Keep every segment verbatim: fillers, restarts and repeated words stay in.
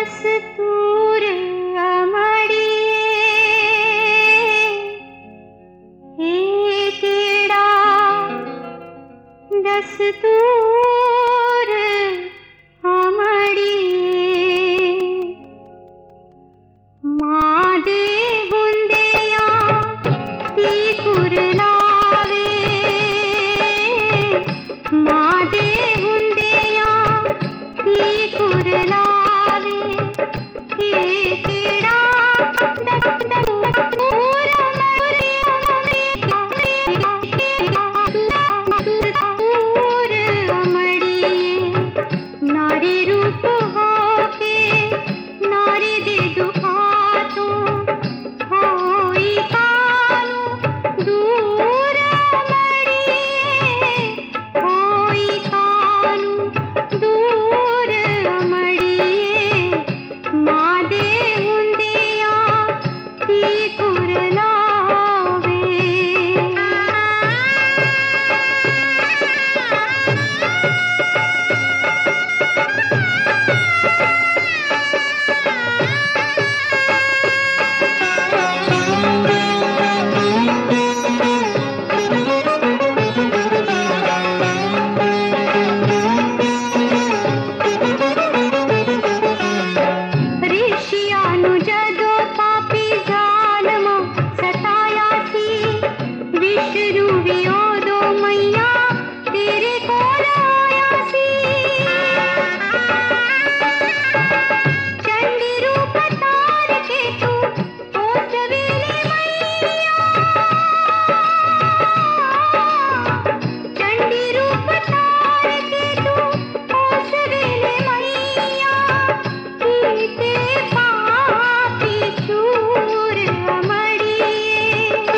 दस्तूर अमड़िए हे केड़ा दस्तूर अमड़िए मां दे हुंदिया ती कुरलावे मां दे हुंदिया ती कुरलावे हे केड़ा दस्तूर अमड़िए नारी रूप होके नारी दे दुखातो होई कानू दूर अमड़िए होई कानू दूर अमड़िए मां दे हुंदिया ती कुरलावे ऋषियानु जदो पापी जालम सताया सी विष्णु वियोदो मैया तेरे कोल आया सी चंडी रूप तार के तू ओ सवेले मैया चंडी रूप तार के तू ओ सवेले मैया कीते पापी चूर अमड़िए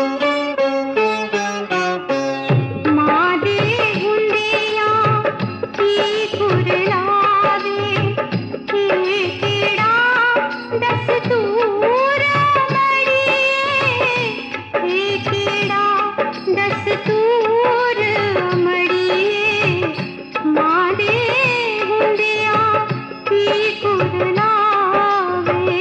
मां दे हुंदिया ती कुरलावे हे केड़ा दस्तूर अमड़िए हे केड़ा दस्तूर अमड़िए मां दे हुंदिया ती कुरलावे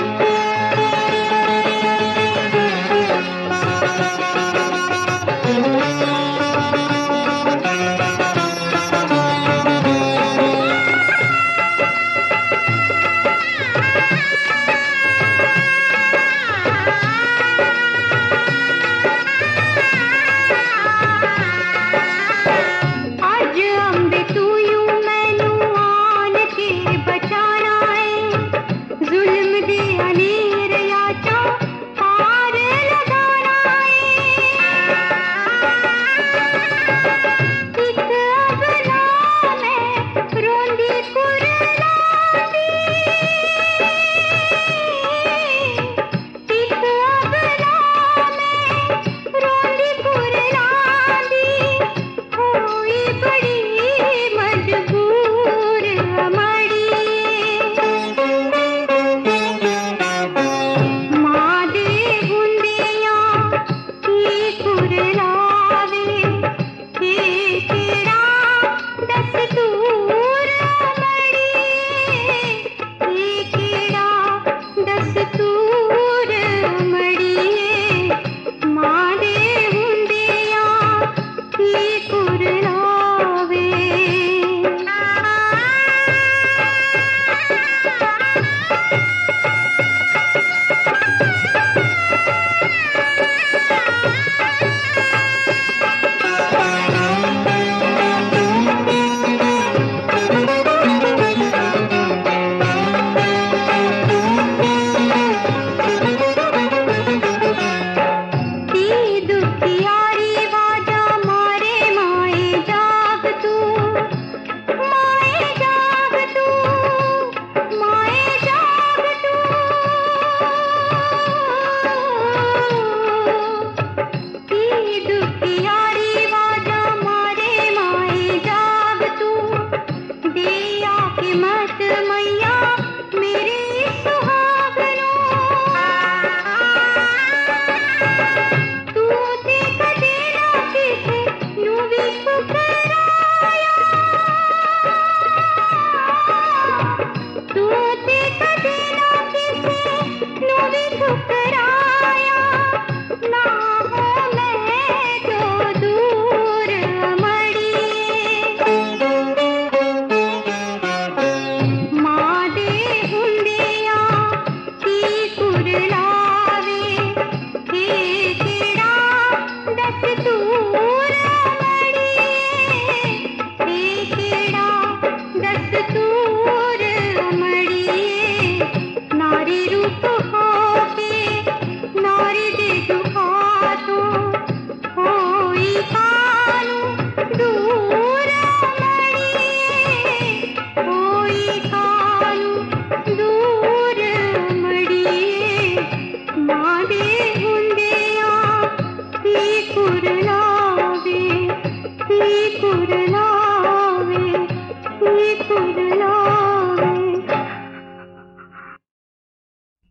अज अम्बे तू यूं मैनू आन के बचाना है जुल्म दे अनेर याचा पार लगाना है इक अबला मैं रोंदी कुरलांदी इक अबला मैं रोंदी कुरलांदी होई बड़ी मजबूर अमड़िए मां दे हुंदिया ती कुरलावे हे केड़ा दस्तूर अमड़िए हे केड़ा दस्तूर अमड़िए मां दे हुंदिया ती कुरलावे ती दुखियारी वाजा मारे माए जाग तू माए जाग तू माए जाग तू ती दुखियारी वाजा मारे माए जाग तू दे आके मर